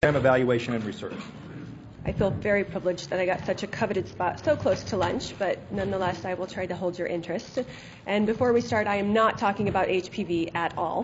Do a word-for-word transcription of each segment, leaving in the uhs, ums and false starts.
program evaluation and research. I feel very privileged that I got such a coveted spot so close to lunch, but nonetheless, I will try to hold your interest. And before we start, I am not talking about H P V at all.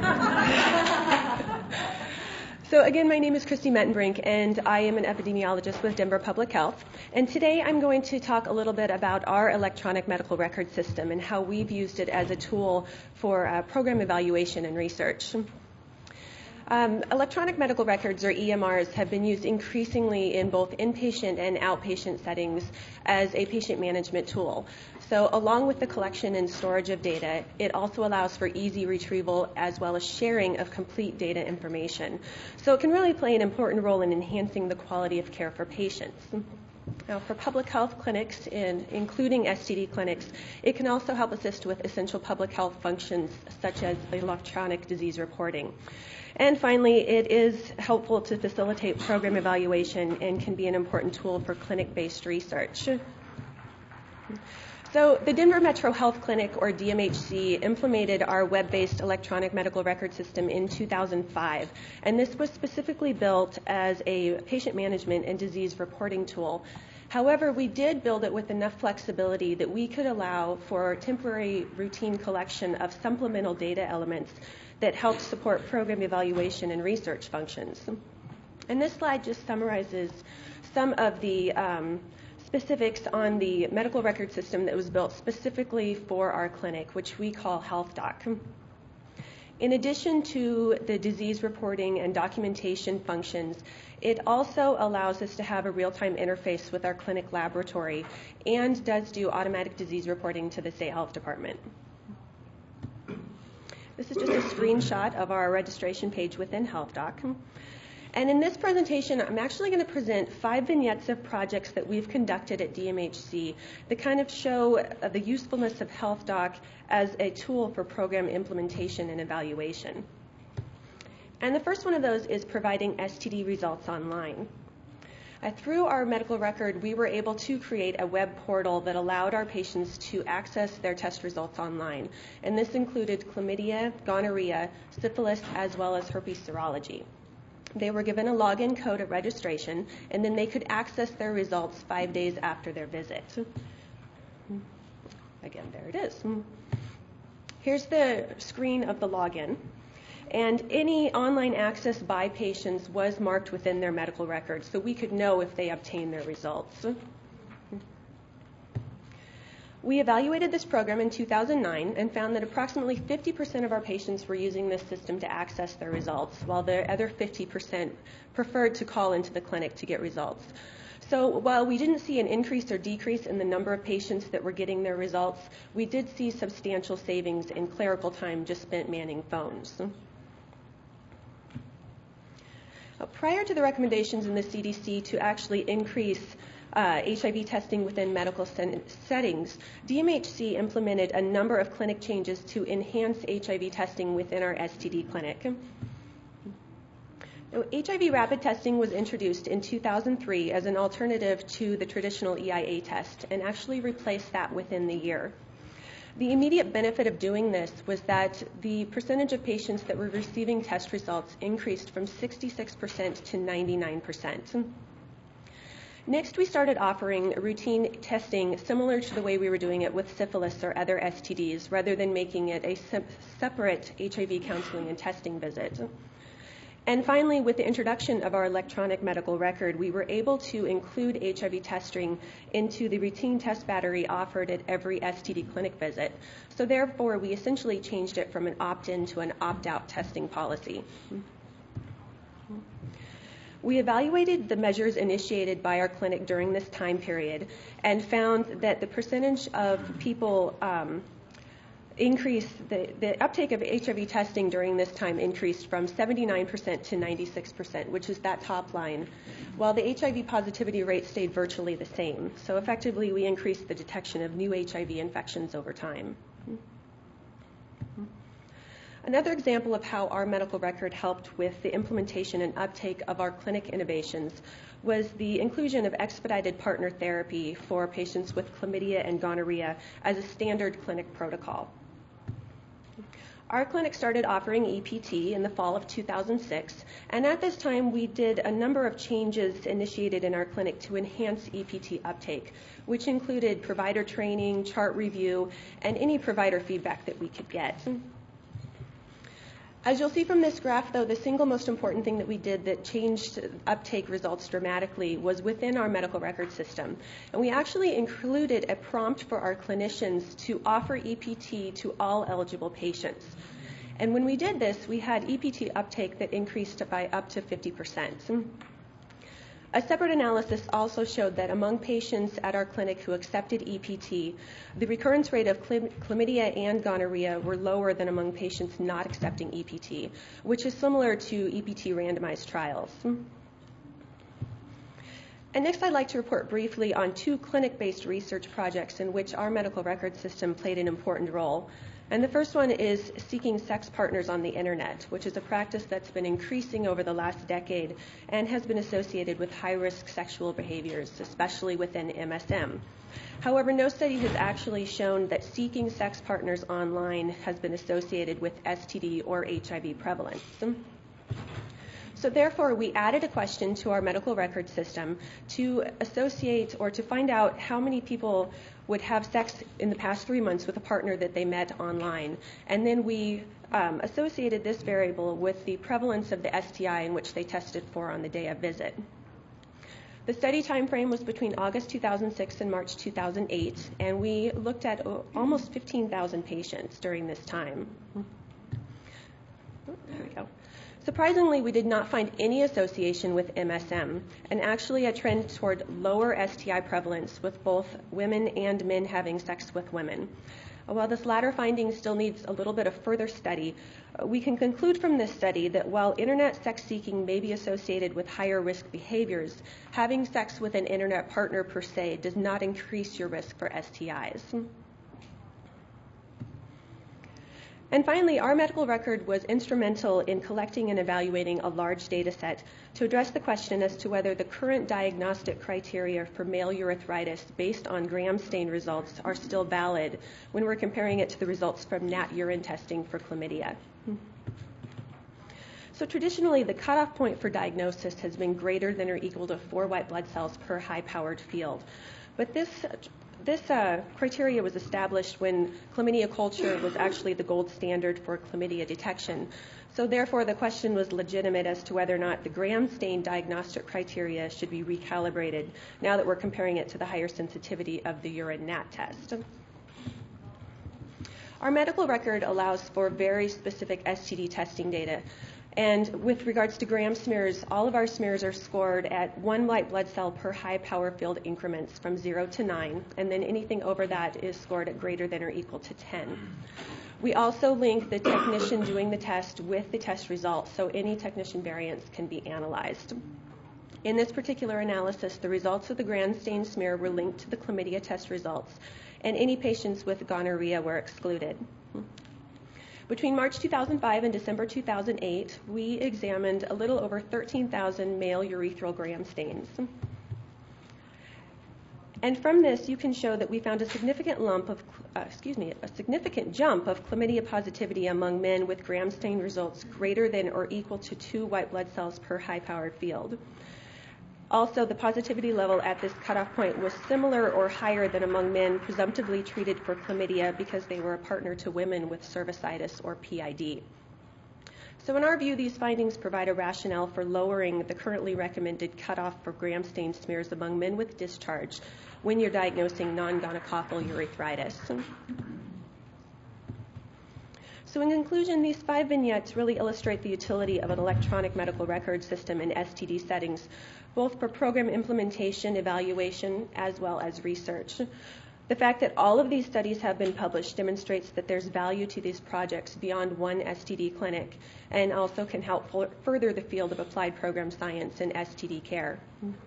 So again, my name is Christy Mettenbrink, and I am an epidemiologist with Denver Public Health. And today I'm going to talk a little bit about our electronic medical record system and how we've used it as a tool for uh, program evaluation and research. Um, electronic medical records, or E M Rs, have been used increasingly in both inpatient and outpatient settings as a patient management tool. So along with the collection and storage of data, it also allows for easy retrieval as well as sharing of complete data information. So it can really play an important role in enhancing the quality of care for patients. Now, for public health clinics, in, including S T D clinics, it can also help assist with essential public health functions such as electronic disease reporting. And finally, it is helpful to facilitate program evaluation and can be an important tool for clinic-based research. So the Denver Metro Health Clinic, or D M H C, implemented our web-based electronic medical record system in two thousand five, and this was specifically built as a patient management and disease reporting tool. However, we did build it with enough flexibility that we could allow for temporary routine collection of supplemental data elements that helped support program evaluation and research functions. And this slide just summarizes some of the um, specifics on the medical record system that was built specifically for our clinic, which we call HealthDoc. In addition to the disease reporting and documentation functions, it also allows us to have a real-time interface with our clinic laboratory and does do automatic disease reporting to the state health department. This is just a screenshot of our registration page within HealthDoc. And in this presentation, I'm actually going to present five vignettes of projects that we've conducted at D M H C that kind of show uh, the usefulness of HealthDoc as a tool for program implementation and evaluation. And the first one of those is providing S T D results online. Uh, through our medical record, we were able to create a web portal that allowed our patients to access their test results online. And this included chlamydia, gonorrhea, syphilis, as well as herpes serology. They were given a login code at registration, and then they could access their results five days after their visit. Again, there it is. Here's the screen of the login. And any online access by patients was marked within their medical records, so we could know if they obtained their results. We evaluated this program in two thousand nine and found that approximately fifty percent of our patients were using this system to access their results, while the other fifty percent preferred to call into the clinic to get results. So while we didn't see an increase or decrease in the number of patients that were getting their results, we did see substantial savings in clerical time just spent manning phones. Prior to the recommendations in the C D C to actually increase uh, H I V testing within medical sen- settings, D M H C implemented a number of clinic changes to enhance H I V testing within our S T D clinic. Now, H I V rapid testing was introduced in two thousand three as an alternative to the traditional E I A test and actually replaced that within the year. The immediate benefit of doing this was that the percentage of patients that were receiving test results increased from sixty-six percent to ninety-nine percent. Next, we started offering routine testing similar to the way we were doing it with syphilis or other S T Ds, rather than making it a se- separate H I V counseling and testing visit. And finally, with the introduction of our electronic medical record, we were able to include H I V testing into the routine test battery offered at every S T D clinic visit. So therefore, we essentially changed it from an opt-in to an opt-out testing policy. We evaluated the measures initiated by our clinic during this time period and found that the percentage of people um, increase, the, the uptake of H I V testing during this time increased from seventy-nine percent to ninety-six percent, which is that top line, while the H I V positivity rate stayed virtually the same. So effectively, we increased the detection of new H I V infections over time. Another example of how our medical record helped with the implementation and uptake of our clinic innovations was the inclusion of expedited partner therapy for patients with chlamydia and gonorrhea as a standard clinic protocol. Our clinic started offering E P T in the fall of two thousand six, and at this time we did a number of changes initiated in our clinic to enhance E P T uptake, which included provider training, chart review, and any provider feedback that we could get. As you'll see from this graph, though, the single most important thing that we did that changed uptake results dramatically was within our medical record system. And we actually included a prompt for our clinicians to offer E P T to all eligible patients. And when we did this, we had E P T uptake that increased by up to fifty percent. A separate analysis also showed that among patients at our clinic who accepted E P T, the recurrence rate of chlamydia and gonorrhea were lower than among patients not accepting E P T, which is similar to E P T randomized trials. And next, I'd like to report briefly on two clinic-based research projects in which our medical record system played an important role. And the first one is seeking sex partners on the internet, which is a practice that's been increasing over the last decade and has been associated with high-risk sexual behaviors, especially within M S M. However, no study has actually shown that seeking sex partners online has been associated with S T D or H I V prevalence. So therefore, we added a question to our medical record system to associate or to find out how many people would have sex in the past three months with a partner that they met online. And then we um, associated this variable with the prevalence of the S T I in which they tested for on the day of visit. The study time frame was between August two thousand six and March two thousand eight, and we looked at almost fifteen thousand patients during this time. Oh, there we go. Surprisingly, we did not find any association with M S M, and actually a trend toward lower S T I prevalence with both women and men having sex with women. While this latter finding still needs a little bit of further study, we can conclude from this study that while internet sex seeking may be associated with higher risk behaviors, having sex with an internet partner per se does not increase your risk for S T Is. And finally, our medical record was instrumental in collecting and evaluating a large data set to address the question as to whether the current diagnostic criteria for male urethritis based on gram stain results are still valid when we're comparing it to the results from N A T urine testing for chlamydia. So traditionally, the cutoff point for diagnosis has been greater than or equal to four white blood cells per high-powered field. But this This uh, criteria was established when chlamydia culture was actually the gold standard for chlamydia detection. So therefore, the question was legitimate as to whether or not the gram stain diagnostic criteria should be recalibrated now that we're comparing it to the higher sensitivity of the urine N A T test. Our medical record allows for very specific S T D testing data. And with regards to gram smears, all of our smears are scored at one white blood cell per high power field increments from zero to nine, and then anything over that is scored at greater than or equal to ten. We also link the technician doing the test with the test results, so any technician variants can be analyzed. In this particular analysis, the results of the gram stain smear were linked to the chlamydia test results, and any patients with gonorrhea were excluded. Between March two thousand five and December two thousand eight, we examined a little over thirteen thousand male urethral gram stains. And from this, you can show that we found a significant lump of, uh, excuse me, a significant jump of chlamydia positivity among men with gram stain results greater than or equal to two white blood cells per high-powered field. Also, the positivity level at this cutoff point was similar or higher than among men presumptively treated for chlamydia because they were a partner to women with cervicitis or P I D. So in our view, these findings provide a rationale for lowering the currently recommended cutoff for gram stain smears among men with discharge when you're diagnosing non-gonococcal urethritis. So in conclusion, these five vignettes really illustrate the utility of an electronic medical record system in S T D settings, both for program implementation, evaluation, as well as research. The fact that all of these studies have been published demonstrates that there's value to these projects beyond one S T D clinic and also can help further the field of applied program science and S T D care.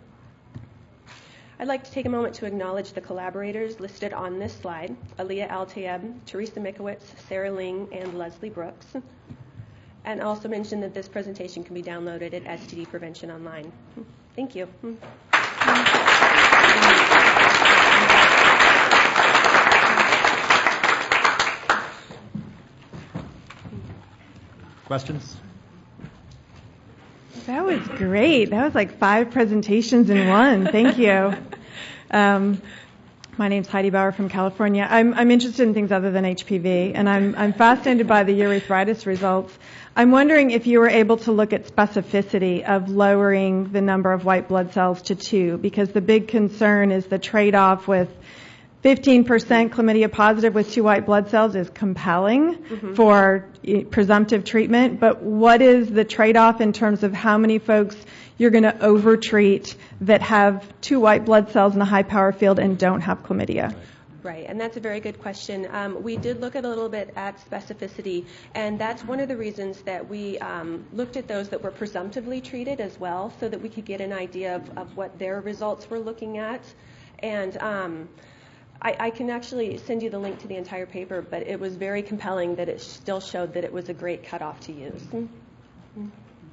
I'd like to take a moment to acknowledge the collaborators listed on this slide: Aliyah Al-Tayeb, Teresa Mikowitz, Sarah Ling, and Leslie Brooks. And also mention that this presentation can be downloaded at S T D Prevention Online. Thank you. Questions? That was great. That was like five presentations in one. Thank you. Um, my name's Heidi Bauer from California. I'm, I'm interested in things other than H P V, and I'm, I'm fascinated by the urethritis results. I'm wondering if you were able to look at specificity of lowering the number of white blood cells to two, because the big concern is the trade-off with fifteen percent chlamydia positive with two white blood cells is compelling mm-hmm. for presumptive treatment, but what is the trade-off in terms of how many folks you're going to overtreat that have two white blood cells in a high power field and don't have chlamydia? Right, and that's a very good question. Um, we did look at a little bit at specificity, and that's one of the reasons that we um, looked at those that were presumptively treated as well, so that we could get an idea of, of what their results were looking at. And um, I, I can actually send you the link to the entire paper, but it was very compelling that it still showed that it was a great cutoff to use. Mm-hmm.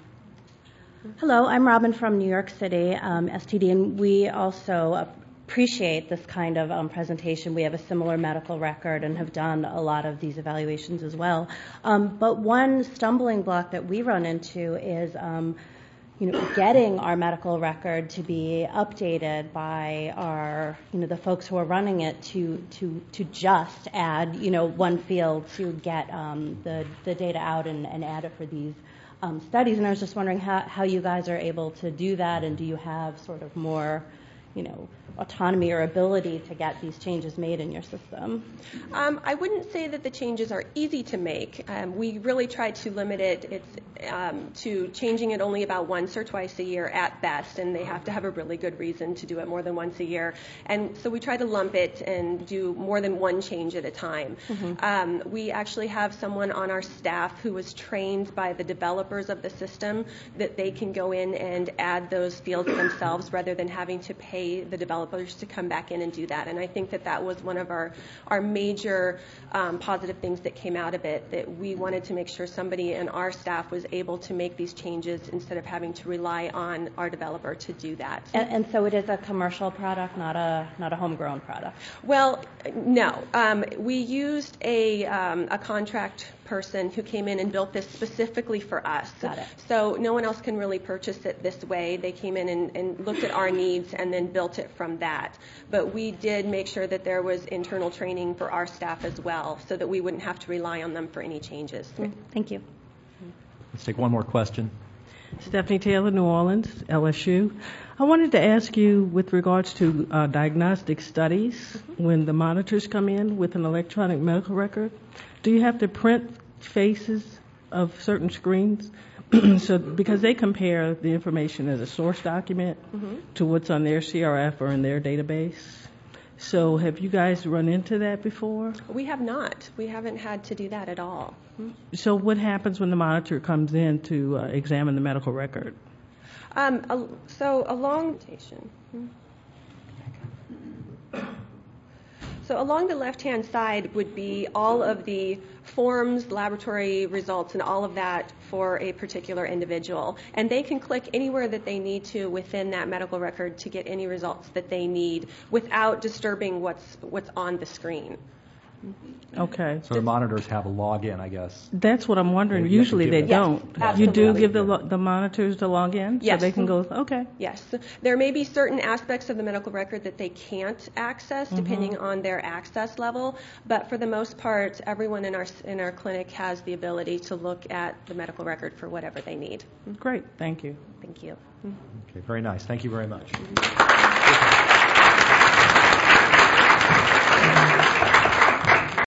Hello, I'm Robin from New York City, um, S T D, and we also appreciate this kind of um, presentation. We have a similar medical record and have done a lot of these evaluations as well. Um, but one stumbling block that we run into is um, you know, getting our medical record to be updated by our, you know, the folks who are running it to to to just add, you know, one field to get um, the the data out and, and add it for these um, studies. And I was just wondering how how you guys are able to do that, and do you have sort of more, you know, autonomy or ability to get these changes made in your system? Um, I wouldn't say that the changes are easy to make. Um, we really try to limit it it's, um, to changing it only about once or twice a year at best, and they have to have a really good reason to do it more than once a year. And so we try to lump it and do more than one change at a time. Mm-hmm. Um, we actually have someone on our staff who was trained by the developers of the system that they can go in and add those fields themselves rather than having to pay the developers to come back in and do that. And I think that that was one of our, our major um, positive things that came out of it, that we wanted to make sure somebody in our staff was able to make these changes instead of having to rely on our developer to do that. And, and so it is a commercial product, not a not a homegrown product? Well, no. Um, we used a, um, a contract person who came in and built this specifically for us. Got it. So no one else can really purchase it this way. They came in and, and looked at our needs and then built it from that. But we did make sure that there was internal training for our staff as well, so that we wouldn't have to rely on them for any changes. Mm, thank you. Let's take one more question. Stephanie Taylor, New Orleans, L S U. I wanted to ask you with regards to uh, diagnostic studies, mm-hmm. when the monitors come in with an electronic medical record, do you have to print faces of certain screens? So because they compare the information as a source document mm-hmm. to what's on their C R F or in their database. So have you guys run into that before? We have not. We haven't had to do that at all. So what happens when the monitor comes in to uh, examine the medical record? Um, so along So along the left-hand side would be all of the forms, laboratory results, and all of that for a particular individual. And they can click anywhere that they need to within that medical record to get any results that they need without disturbing what's what's on the screen. Okay. So the monitors have a login, I guess. That's what I'm wondering. They Usually they yes, don't. Absolutely. You do give the lo- the monitors the login, yes. so they can go. Okay. Yes. There may be certain aspects of the medical record that they can't access, depending mm-hmm. on their access level. But for the most part, everyone in our in our clinic has the ability to look at the medical record for whatever they need. Great. Thank you. Thank you. Okay. Very nice. Thank you very much.